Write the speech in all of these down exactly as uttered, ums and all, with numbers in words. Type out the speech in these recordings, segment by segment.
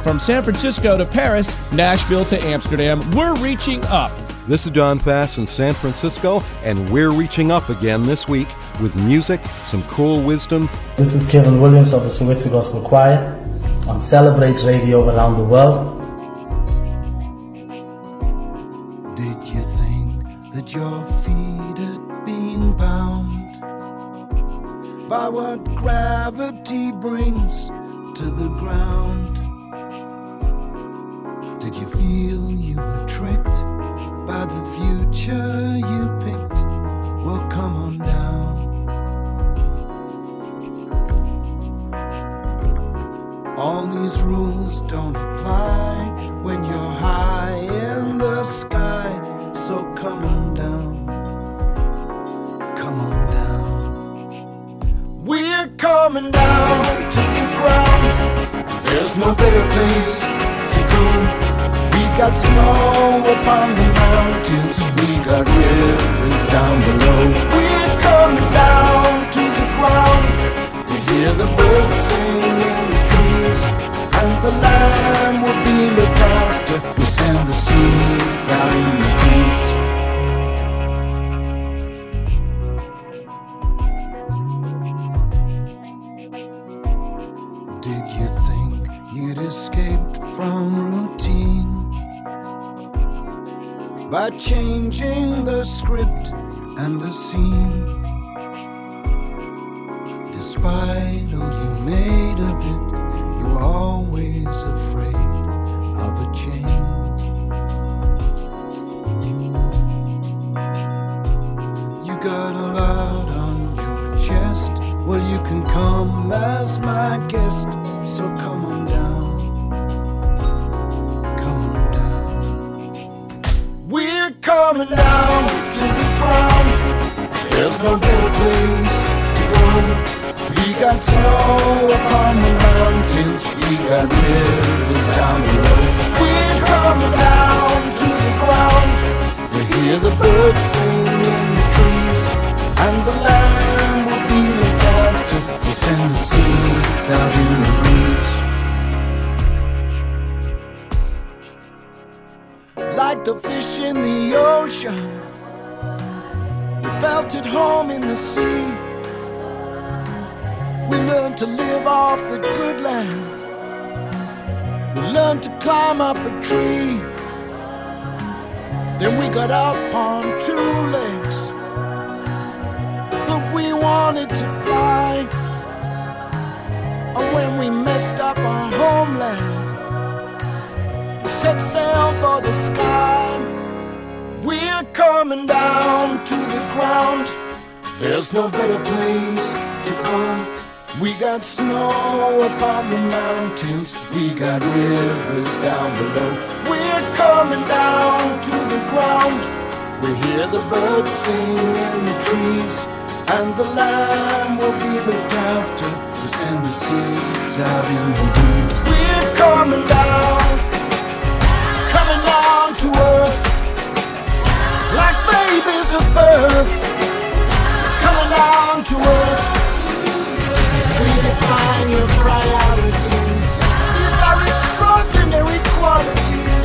From San Francisco to Paris, Nashville to Amsterdam, we're reaching up. This is John Fass in San Francisco, and we're reaching up again this week with music, some cool wisdom. This is Kevin Williams of the Sowetso Gospel Choir on Celebrate Radio around the world. Did you think that your feet had been bound by what gravity brings to the ground? Did you feel you were tricked by the future you picked? Well, come on down. All these rules don't apply when you're high in the sky. So come on down, come on down. We're coming down to the ground. There's no better place to go. We got snow upon the mountains, we got rivers down below. We're coming down to the ground. We hear the birds sing in the trees, and the land will be looked after. We send the seeds out in the breeze. Did you think you'd escaped from routine by changing the script and the scene? Despite all you made of it, you were always afraid of a change. You got a lot on your chest. Well, you can come as my guest, so come on down, come on down. We're coming down to the ground. There's no better place to go. We got snow upon the mountains, we got rivers down below. We're coming down to the ground. We hear the birds sing in the trees, and the land will be looked after. We send the seeds out in the breeze. Like the fish in the ocean, we felt at home in the sea. We learned to live off the good land. We learned to climb up a tree. Then we got up on two legs, but we wanted to fly. And when we messed up our homeland, we set sail for the sky. We're coming down to the ground. There's no better place to go. We got snow upon the mountains, we got rivers down below. We're coming down to the ground. We hear the birds sing in the trees, and the land will be looked after. To send the seeds out in the breeze. We're coming down, coming down to earth, like babies at birth. Coming down to earth. We define your priorities. These are extraordinary qualities.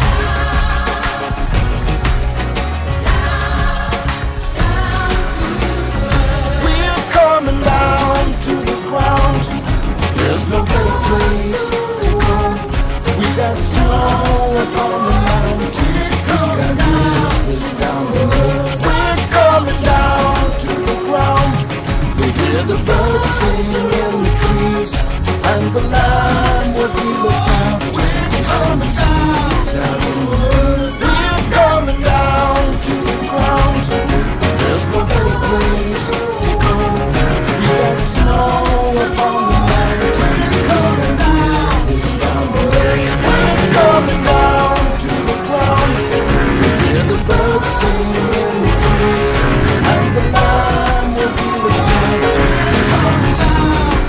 We're coming down to the ground. There's no better place to go. We got snow upon the mountains, we got rivers down below. We're coming down to the ground. We hear the birds sing in the trees, and the land will be looked after. We send the seeds out in the world. We're coming down to the ground. There's no better place to go. We got snow upon the mountains, we got rivers down below. We're coming down to the ground. We hear the birds sing in the trees, and the land will be looked after. We send the seeds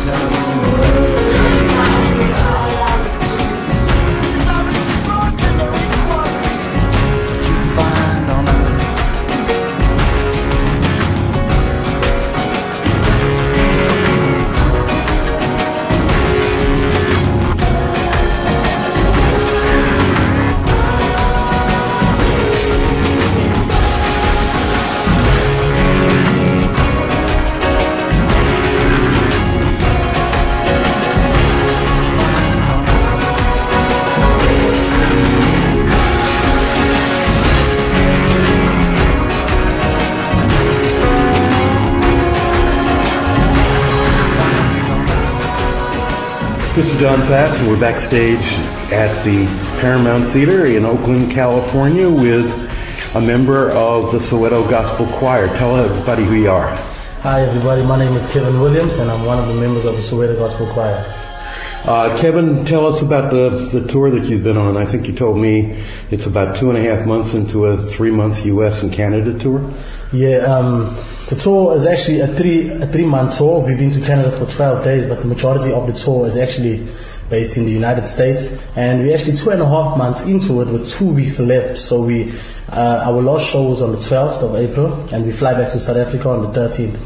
This is John Pass, and we're backstage at the Paramount Theater in Oakland, California, with a member of the Soweto Gospel Choir. Tell everybody who you are. Hi everybody, my name is Kevin Williams and I'm one of the members of the Soweto Gospel Choir. Uh, Kevin, tell us about the, the tour that you've been on. I think you told me it's about two and a half months into a three-month U S and Canada tour. Yeah, um, the tour is actually a three a three-month tour. We've been to Canada for twelve days, but the majority of the tour is actually based in the United States. And we're actually two and a half months into it with two weeks left. So we, uh, our last show was on the twelfth of April, and we fly back to South Africa on the thirteenth.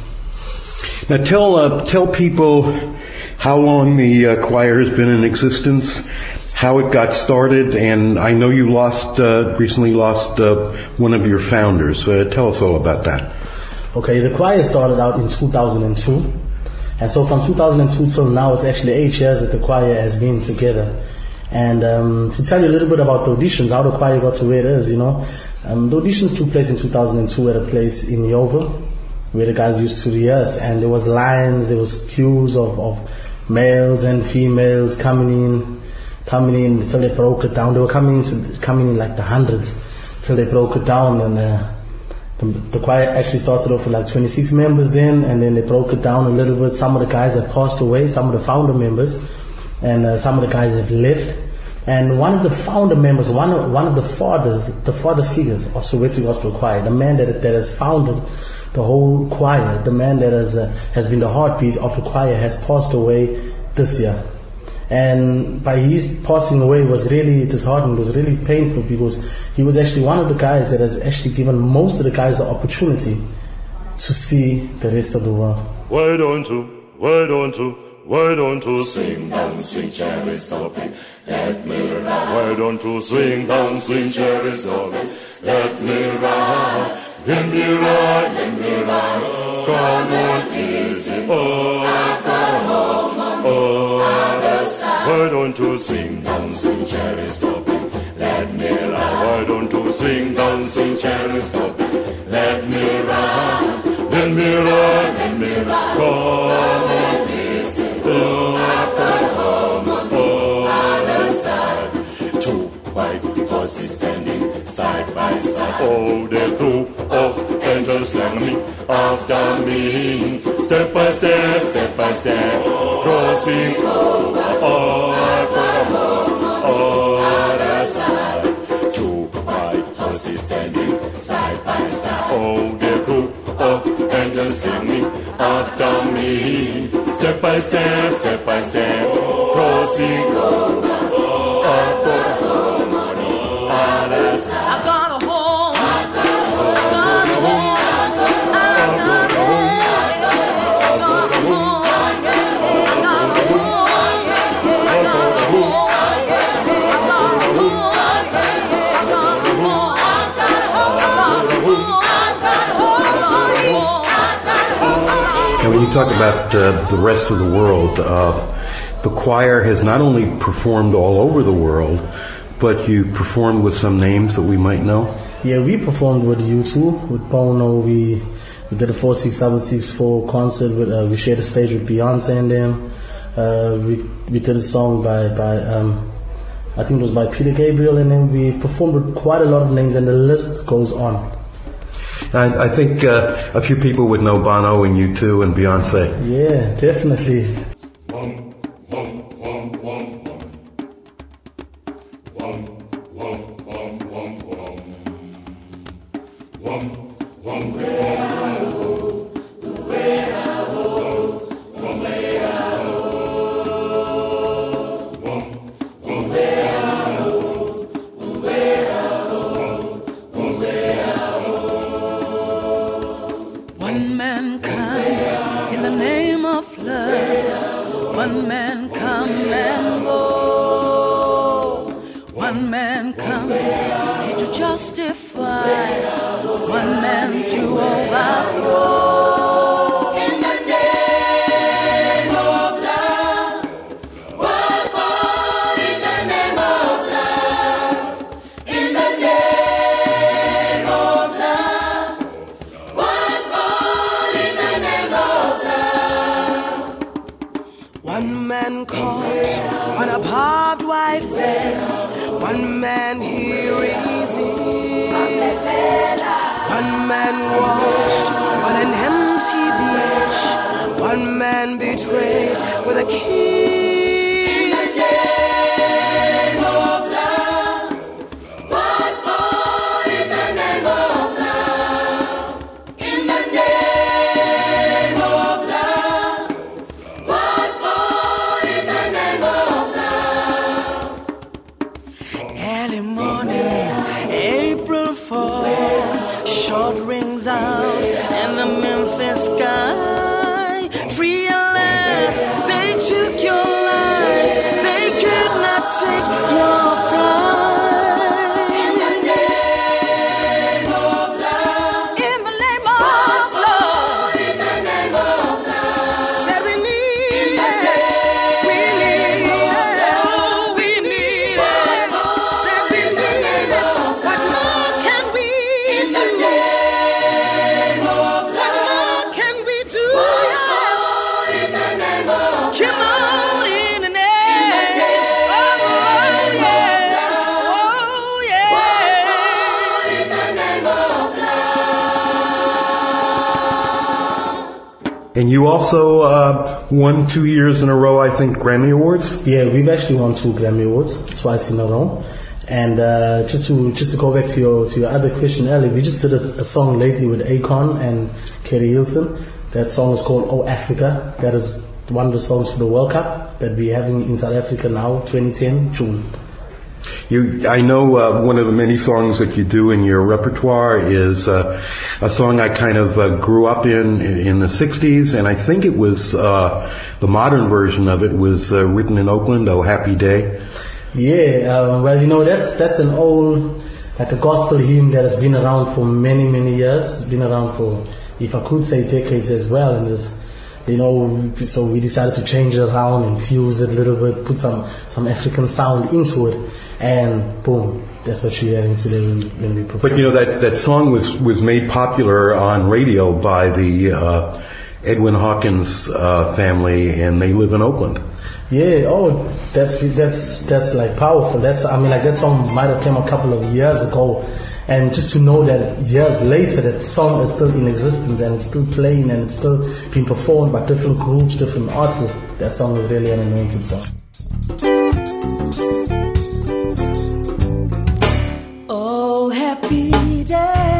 Now tell uh, tell people how long the uh, choir has been in existence, how it got started, and I know you lost uh, recently lost uh, one of your founders. Uh, tell us all about that. Okay, the choir started out in two thousand two, and so from two thousand two till now, it's actually eight years that the choir has been together. And um, to tell you a little bit about the auditions, how the choir got to where it is, you know, um, the auditions took place in two thousand two at a place in Yeovil, where the guys used to rehearse, and there was lines, there was queues of, of males and females coming in, coming in till they broke it down. They were coming into coming in like the hundreds till they broke it down, and uh, the, the choir actually started off with like twenty-six members then, and then they broke it down a little bit. Some of the guys have passed away, some of the founder members, and uh, some of the guys have left. And one of the founder members, one of one of the fathers, the father figures of Soweto Gospel Choir, the man that that has founded the whole choir, the man that has uh, has been the heartbeat of the choir, has passed away this year. And by his passing away was really disheartening, it was really painful, because he was actually one of the guys that has actually given most of the guys the opportunity to see the rest of the world. Why don't you, why don't you, why don't you sing down, swing, cherry, stop it, let me rock. Why don't you swing down, swing, cherry, stop it, let me rock. Let me rock, let me rock, come on easy, oh, I've got a home, oh, other side. Why don't you sing down, swing, cherry, stop it, let me rock. Why don't you sing down, swing, cherry, stop it, let me rock. Let me rock, let me rock, come on easy, oh, I've got a home, oh, other side. Two white horses standing side by side, oh, the group of angels like me, after me, step by step, step by step, crossing over, oh, I've got a home, oh, other side. Two white horses standing side by side, oh, the group of angels like me, after me, step by step, step by step, crossing over, I've got a home on the other side. I've got a home. Now, when you talk about uh, the rest of the world, uh, the choir has not only performed all over the world, but you performed with some names that we might know. Yeah, we performed with U two, with Bono. We we did a four six double six four concert. With, uh, we shared a stage with Beyonce and them. Uh, we we did a song by by um, I think it was by Peter Gabriel, and then we performed with quite a lot of names, and the list goes on. I, I think uh, a few people would know Bono and U two and Beyonce. Yeah, definitely. Wum, wum, wum, wum, wum. Wum, wum, wum, wum, wum. Wum, wum, wum, One man come in the name of love. One man come and go. One man come here to justify. One man to overthrow. In the name of love. One more in the name of love. In the name of love. One more in the name of love. One man caught on a barbed wire fence. One man he resisted. One man washed on an empty beach. One man betrayed with a kiss. In the name of love. One more in the name of love. In the name of love. One more in the name of love. Early morning, April fourth, short rings out in the Memphis sky. Free at last, they took your life. They could not take your pride. In the name of love. In the name of love. In the name of love. Said we need it. We need it. We need it. Said we need it. What more can we do? In the name of love. What more can we do? In the name of love. Come on, in the name. Oh, yeah. Oh, yeah. In the name of love. And you also uh, won two years in a row, I think, Grammy Awards? Yeah, we've actually won two Grammy Awards, twice in a row. And uh, just to just to go back to your to your other question earlier, we just did a, a song lately with Akon and Kerry Hilton. That song is called Oh Africa. That is one of the songs for the World Cup that we're having in South Africa now, twenty ten, June. You, I know uh, one of the many songs that you do in your repertoire is uh, a song I kind of uh, grew up in in the sixties, and I think it was uh, the modern version of it was uh, written in Oakland, Oh Happy Day. Yeah, uh, well, you know, that's that's an old, like a gospel hymn that has been around for many, many years. It's been around for, if I could say, decades as well. And it's, you know, so we decided to change it around, infuse it a little bit, put some, some African sound into it, and boom, that's what you're hearing today when, when we perform. But you know, that, that song was, was made popular on radio by the uh, Edwin Hawkins uh, family, and they live in Oakland. Yeah, oh, that's that's that's like powerful. That's I mean, like that song might have came a couple of years ago, and just to know that years later that song is still in existence and it's still playing and it's still being performed by different groups, different artists. That song is really an anointed song. Oh, happy day.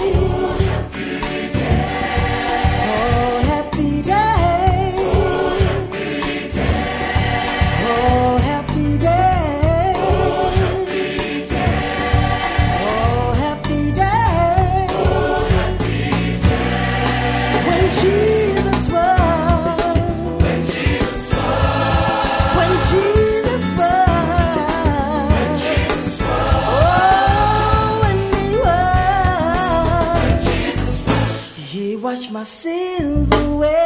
Wash my sins away.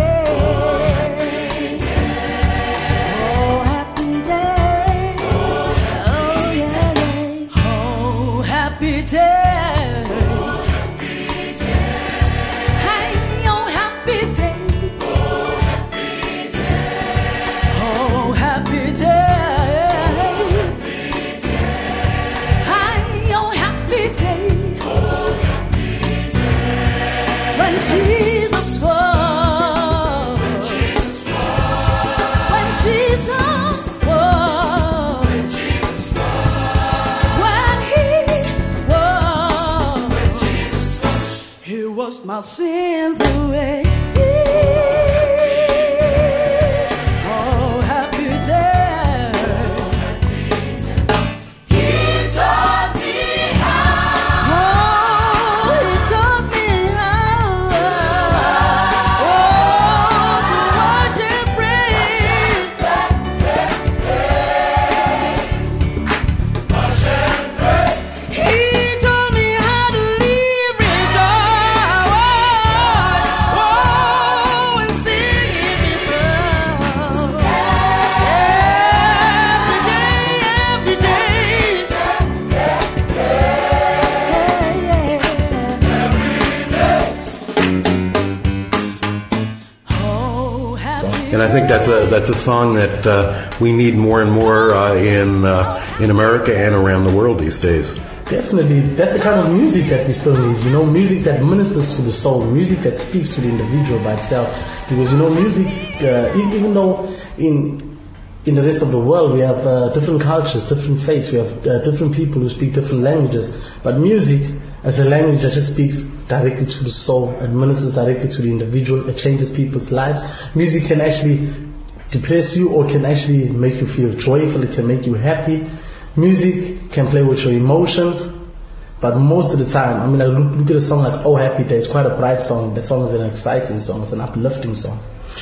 Oh, happy day. Oh, yeah, yeah. Oh, happy day. Hey, oh, happy day. Oh, happy day. Jesus was, when Jesus was, when Jesus was, when Jesus was, when He was, when Jesus was, He washed my sins away. Oh, happy day. Whoa! And I think that's a that's a song that uh, we need more and more uh, in uh, in America and around the world these days. Definitely, that's the kind of music that we still need. You know, music that ministers to the soul, music that speaks to the individual by itself. Because you know, music, uh, even though in in the rest of the world we have uh, different cultures, different faiths, we have uh, different people who speak different languages, but music as a language that just speaks directly to the soul, it ministers directly to the individual, it changes people's lives. Music can actually depress you or can actually make you feel joyful, it can make you happy. Music can play with your emotions, but most of the time, I mean, like, look, look at a song like Oh Happy Day, it's quite a bright song. The song is an exciting song, it's an uplifting song.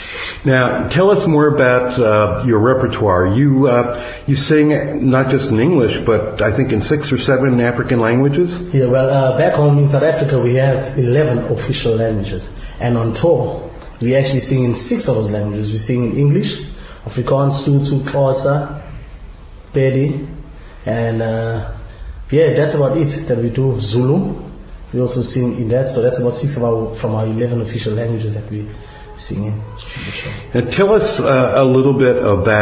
Now, tell us more about uh, your repertoire. You uh, you sing not just in English, but I think in six or seven African languages? Yeah, well, uh, back home in South Africa, we have eleven official languages. And on tour, we actually sing in six of those languages. We sing in English, Afrikaans, Sotho, Xhosa, Pedi, and uh, yeah, that's about it that we do. Zulu, we also sing in that, so that's about six of our, from our eleven official languages that we singing. And tell us uh, a little bit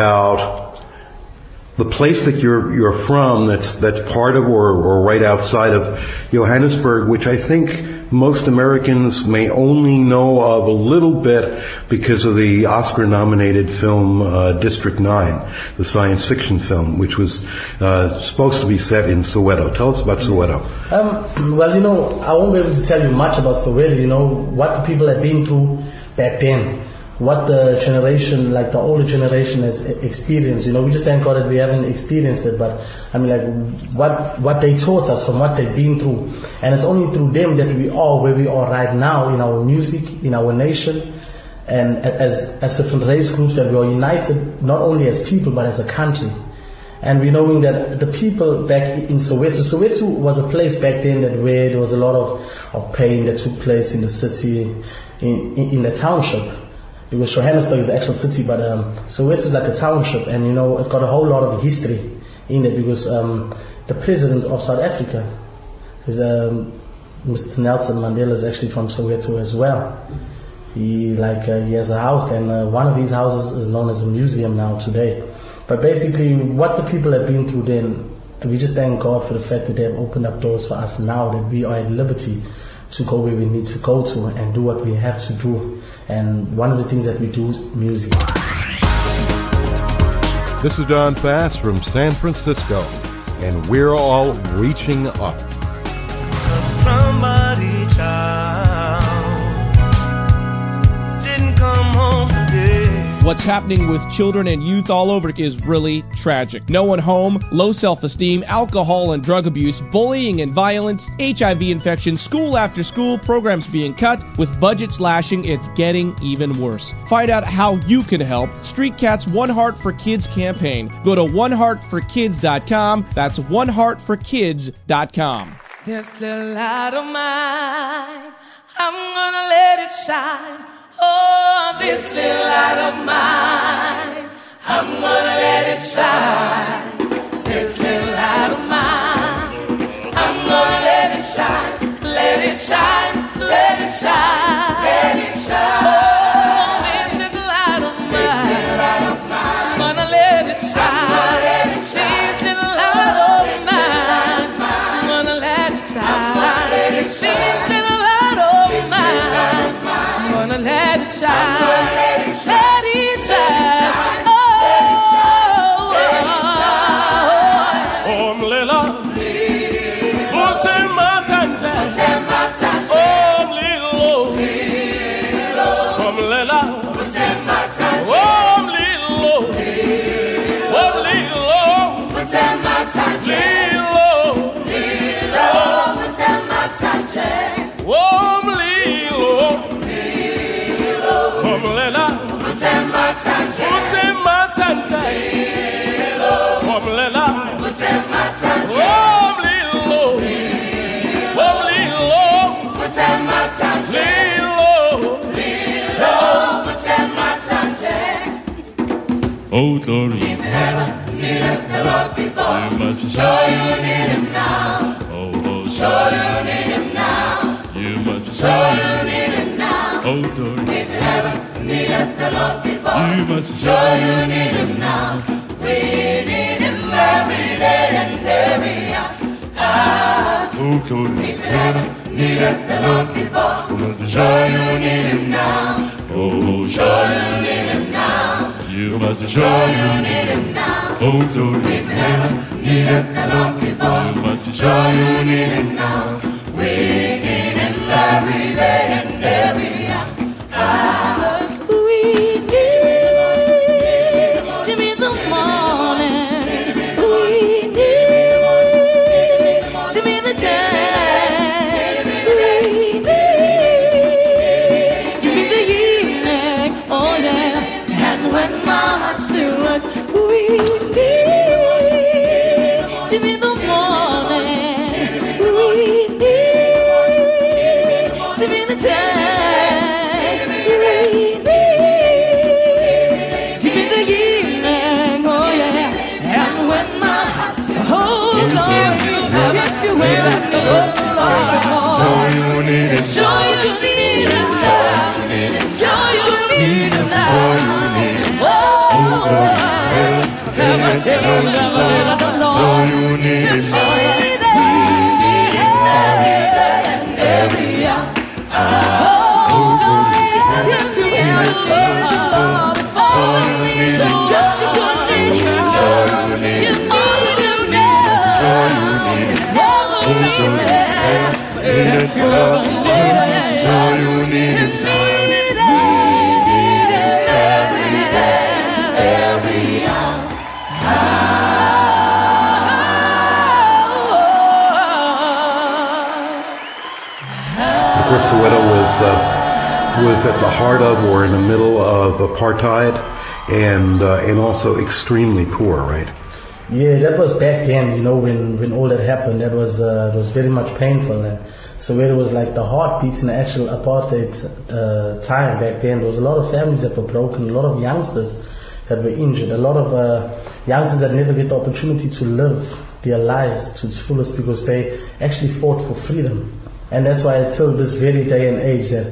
about the place that you're you're from. That's that's part of or, or right outside of Johannesburg, which I think most Americans may only know of a little bit because of the Oscar-nominated film uh, District Nine, the science fiction film, which was uh, supposed to be set in Soweto. Tell us about Soweto. Um, well, you know, I won't be able to tell you much about Soweto. You know what the people have been through back then, what the generation, like the older generation has experienced. You know, we just thank God that we haven't experienced it, but I mean, like, what what they taught us from what they've been through. And it's only through them that we are where we are right now in our music, in our nation, and as as different race groups, that we are united, not only as people, but as a country. And we knowing that the people back in Soweto, Soweto was a place back then that where there was a lot of, of pain that took place in the city, in, in, in the township. Because Johannesburg is the actual city, but um, Soweto is like a township, and you know, it got a whole lot of history in it, because um, the president of South Africa, is um, Mister Nelson Mandela, is actually from Soweto as well. He like uh, he has a house, and uh, one of his houses is known as a museum now today. But basically, what the people have been through then, we just thank God for the fact that they have opened up doors for us now, that we are at liberty to go where we need to go to and do what we have to do. And one of the things that we do is music. This is Don Fass from San Francisco, and we're all reaching up. Somebody child didn't come home today. What's happening with children and youth all over is really tragic. No one home, low self-esteem, alcohol and drug abuse, bullying and violence, H I V infection, school after school, programs being cut. With budget slashing, it's getting even worse. Find out how you can help. Street Cat's One Heart for Kids campaign. Go to one heart for kids dot com. That's one heart for kids dot com. This little light of mine, I'm gonna let it shine. Oh, this little light of mine, I'm gonna let it shine. This little light of mine, I'm gonna let it shine. Let it shine, let it shine, let it shine. Oh, this little light of mine, this little light of mine, I'm gonna let it shine. This little light of mine, I'm gonna let it shine. This little light of mine, I'm gonna let it shine. Let it shine. Oh, Oh, Mlela, Pute Matanja, oh, Lilo, oh, Mlela, oh, Lilo, oh, Lilo, Lilo, oh, Lilo, oh, Mlela, Pute Matanja, oh, Mlela, oh, Lilo, oh, Lilo, Lilo, oh, Tori, if you ever needed the Lord before, you must be sure you need Him now. Oh, oh, sure you need Him now. You must be sure you need Him now. Oh, Tori, if you ever needed the Lord before. You must be sure you need Him now. We need Him every day and every hour. Ah, Oh, Cody. if you never needed the Lord before, You must be sure you need Him now. Oh, Sure you need Him now. you must be Sure you need Him now. Oh, Cody. If you never needed the Lord before, You must be sure you need Him now. We need Him every day and every hour. Ah, We need Him in the morning. We need Him in the day. We need Him in the evening. Oh yeah. And when my heart still hurts, we need Him in the morning. We need Him in the day. Sure you need it. Sure you need Him now. Sure you need Him now. Oh, heaven, heaven, heaven, the Lord. Sure you need it. Every hour. Oh, if you ever need the Lord, so just you could need Him. You also could need Him. Oh, if you ever need Him, Sure you need it. every day, every hour. Of course, Soweto was uh, was at the heart of, or in the middle of, apartheid, and uh, and also extremely poor, right? Yeah, that was back then, you know, when, when all that happened. That was uh, it was very much painful. And so where it was like the heartbeat in the actual apartheid uh, time back then. There was a lot of families that were broken, a lot of youngsters that were injured, a lot of uh, youngsters that never get the opportunity to live their lives to its fullest because they actually fought for freedom. And that's why until this very day and age that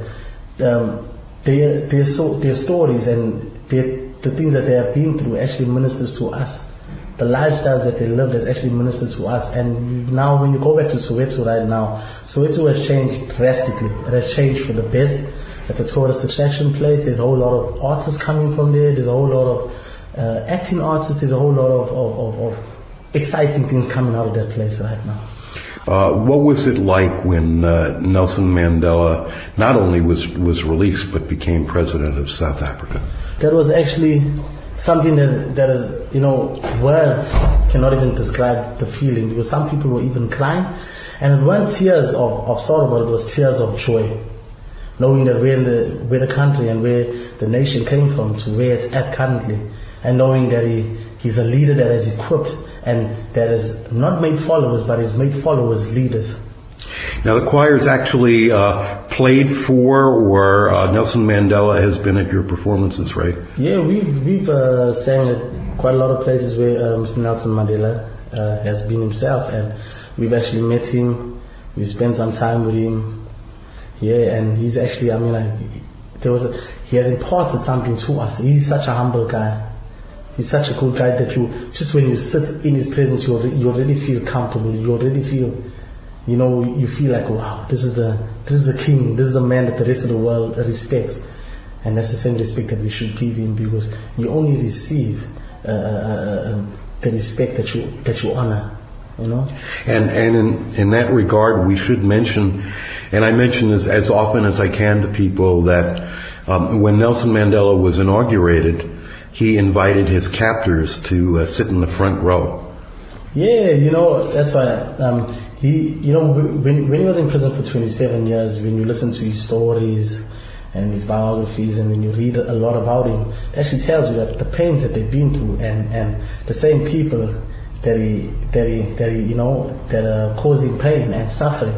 um, their, their, so, their stories and their, the things that they have been through actually ministers to us. The lifestyles that they lived has actually ministered to us. And now when you go back to Soweto right now, Soweto has changed drastically. It has changed for the best. It's a tourist attraction place. There's a whole lot of artists coming from there. There's a whole lot of uh, acting artists. There's a whole lot of, of, of, of exciting things coming out of that place right now. Uh, what was it like when uh, Nelson Mandela not only was, was released but became president of South Africa? That was actually something that that is, you know, words cannot even describe the feeling, because some people were even crying, and it weren't tears of, of sorrow, but it was tears of joy, knowing that where the where the country and where the nation came from to where it's at currently, and knowing that he he's a leader that is equipped and that has not made followers, but has made followers leaders. Now the choir's actually uh, played for, or uh, Nelson Mandela has been at your performances, right? Yeah, we've we've uh, sang at quite a lot of places where uh, Mister Nelson Mandela uh, has been himself, and we've actually met him. We spent some time with him. Yeah, and he's actually, I mean, like, there was a, he has imparted something to us. He's such a humble guy. He's such a cool guy that you just when you sit in his presence, you already, you already feel comfortable. You already feel. You know, you feel like, wow, this is the this is the king, this is the man that the rest of the world respects, and that's the same respect that we should give him, because you only receive uh, uh, the respect that you that you honor, you know. And and in in that regard, we should mention, and I mention this as often as I can to people, that um, when Nelson Mandela was inaugurated, he invited his captors to uh, sit in the front row. Yeah, you know, that's why um, he, you know, when when he was in prison for twenty-seven years, when you listen to his stories and his biographies, and when you read a lot about him, it actually tells you that the pains that they've been through, and, and the same people that he that he that he you know that uh, caused him pain and suffering.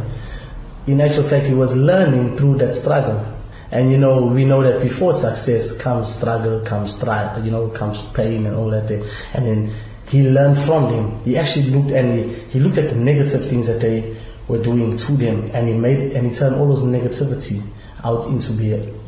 In actual fact, he was learning through that struggle. And you know, we know that before success comes struggle, comes strife, you know, comes pain and all that thing. And then he learned from them. He actually looked and he, he looked at the negative things that they were doing to them, and he made and he turned all those negativity out into be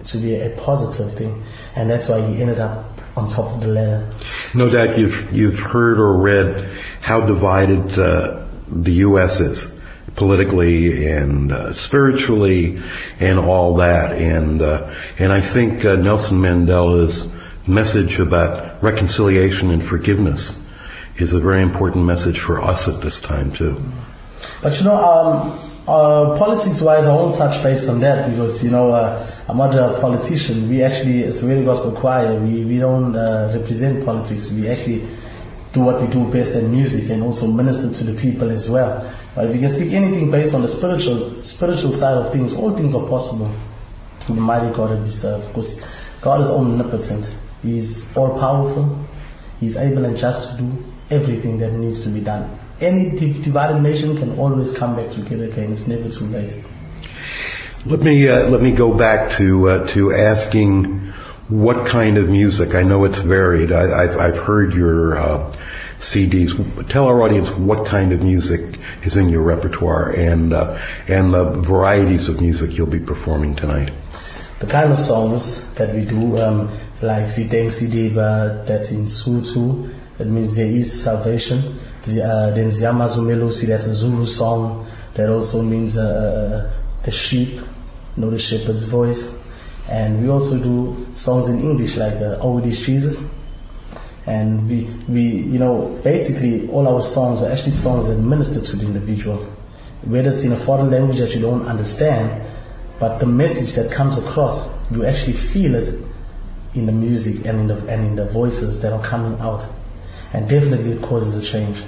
to be a positive thing, and that's why he ended up on top of the ladder. No doubt you've you've heard or read how divided uh, the U S is politically and uh, spiritually and all that, and uh, and I think uh, Nelson Mandela's message about reconciliation and forgiveness is a very important message for us at this time too. But you know, um, uh, politics-wise, I won't touch base on that because, you know, uh, I'm not a politician. We actually, as Soweto Gospel Choir, we, we don't uh, represent politics. We actually do what we do best in music and also minister to the people as well. But if you can speak anything based on the spiritual spiritual side of things, all things are possible to the mighty God that we serve, because God is omnipotent. He's all-powerful. He's able and just to do everything that needs to be done. Any divided nation can always come back together again. It's never too late. Let me uh, let me go back to uh, to asking what kind of music. I know it's varied. I, I've I've heard your uh, C Ds. Tell our audience what kind of music is in your repertoire and uh, and the varieties of music you'll be performing tonight. The kind of songs that we do, um, like Siteng Sidiba, that's in Sotho. That means there is salvation. The, uh, then Ziyamazumelusi, that's a Zulu song. That also means uh, the sheep, you know, the shepherd's voice. And we also do songs in English like uh, Oh, It Is Jesus. And we, we, you know, basically all our songs are actually songs that minister to the individual. Whether it's in a foreign language that you don't understand, but the message that comes across, you actually feel it in the music and in the, and in the voices that are coming out. And definitely it causes a change.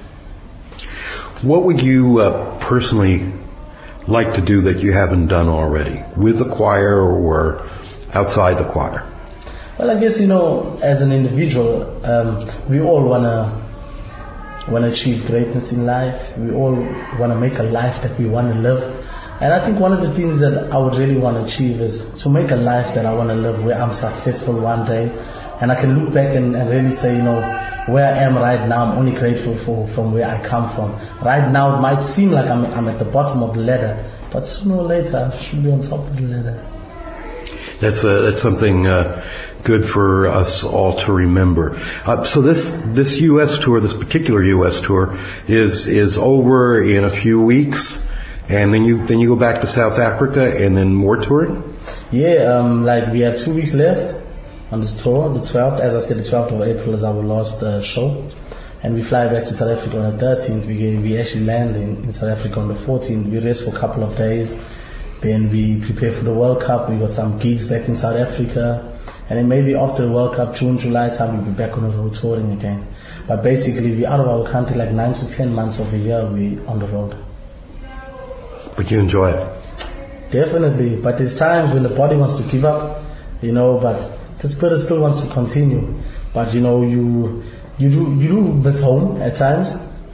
What would you uh, personally like to do that you haven't done already, with the choir or outside the choir? Well, I guess, you know, as an individual, um, we all wanna wanna achieve greatness in life. We all wanna make a life that we wanna live. And I think one of the things that I would really want to achieve is to make a life that I want to live where I'm successful one day. And I can look back and, and really say, you know, where I am right now, I'm only grateful for from where I come from. Right now, it might seem like I'm, I'm at the bottom of the ladder, but sooner or later, I should be on top of the ladder. That's uh, that's something uh, good for us all to remember. Uh, so this this U S tour, this particular U S tour, is is over in a few weeks, and then you then you go back to South Africa, and then more touring. Yeah, um, like we have two weeks left on this tour. The twelfth, as I said, the twelfth of April is our last uh, show, and we fly back to South Africa on the thirteenth. We we actually land in, in South Africa on the fourteenth. We rest for a couple of days. Then we prepare for the World Cup. We got some gigs back in South Africa. And then maybe after the World Cup, June, July time, we'll be back on the road touring again. But basically, we're out of our country like nine to ten months of a year. We're on the road. But you enjoy it? Definitely. But there's times when the body wants to give up, you know, but the spirit still wants to continue. But, you know, you you do, you do miss home at times.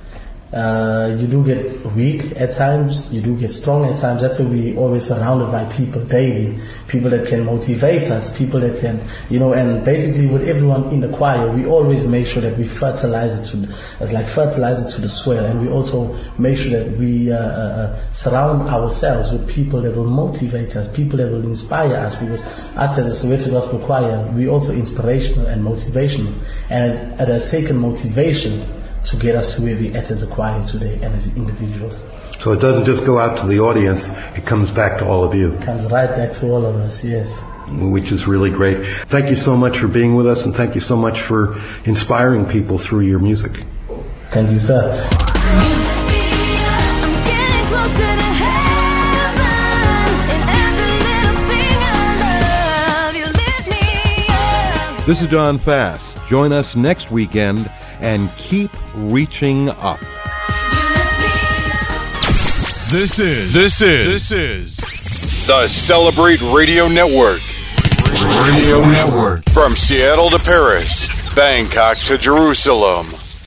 Uh, you do get weak at times, you do get strong at times. That's why we always surrounded by people daily, people that can motivate us, people that can, you know, and basically with everyone in the choir, we always make sure that we fertilize it to, as like fertilizer to the soil, and we also make sure that we uh, uh, surround ourselves with people that will motivate us, people that will inspire us, because us as a Soweto Gospel Choir, we also inspirational and motivational, and it has taken motivation to get us to where we're at as a choir today and as individuals. So it doesn't just go out to the audience, it comes back to all of you. It comes right back to all of us, yes. Which is really great. Thank you so much for being with us, and thank you so much for inspiring people through your music. Thank you, sir. This is Don Fass. Join us next weekend and keep reaching up. This is, this is, this is the Celebrate Radio Network. Radio Network. From Seattle to Paris, Bangkok to Jerusalem.